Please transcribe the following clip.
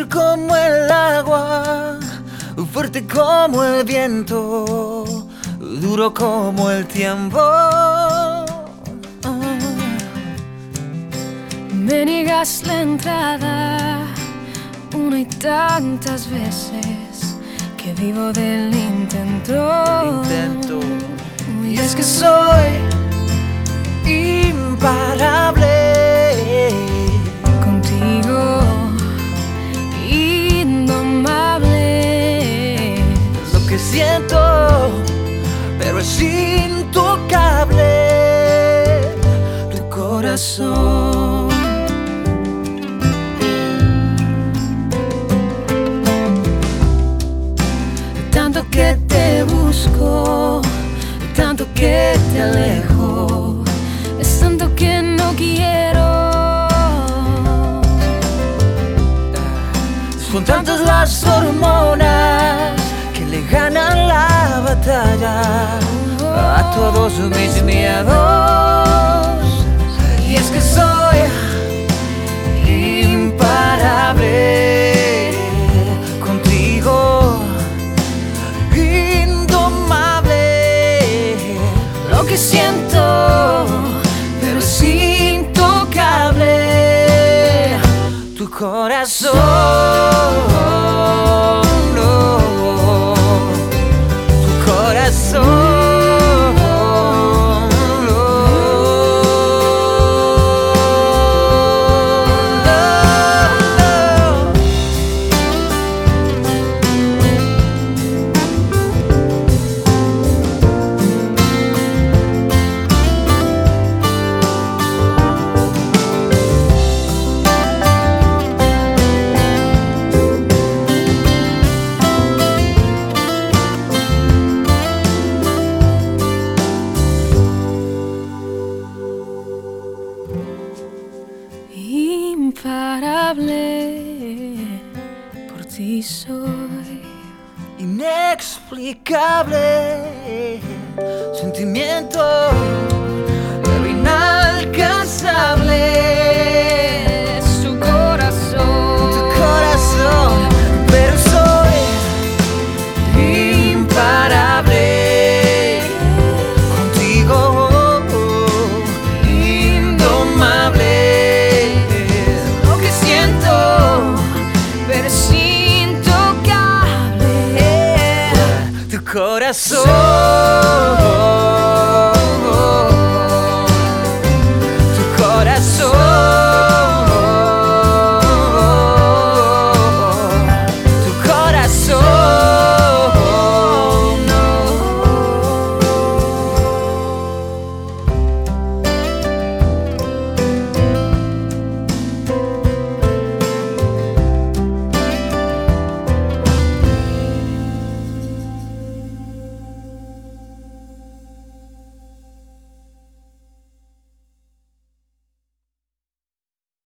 frágil como el agua, fuerte como el viento, duro como el tiempo. Me niegas la entrada una y tantas veces que vivo del intento. Y es que soy imparable contigo, indomable. Lo que siento, pero es intocable. Tu corazón. Tanto que te busco, tanto que te alejo, es tanto que no quiero. Son tantas las hormonas que le ganan la batalla a todos mis miedos. Y es que soy imparable contigo, indomable. Lo que siento, pero es intocable. Tu corazón, no, tu corazón. Imparable, por ti soy Inexplicable sentimiento, pero inalcanzable. es tu corazón. Tu corazón, pero soy imparable contigo, indomable. Lo que siento, pero es intocable. Tu corazón, tu corazón.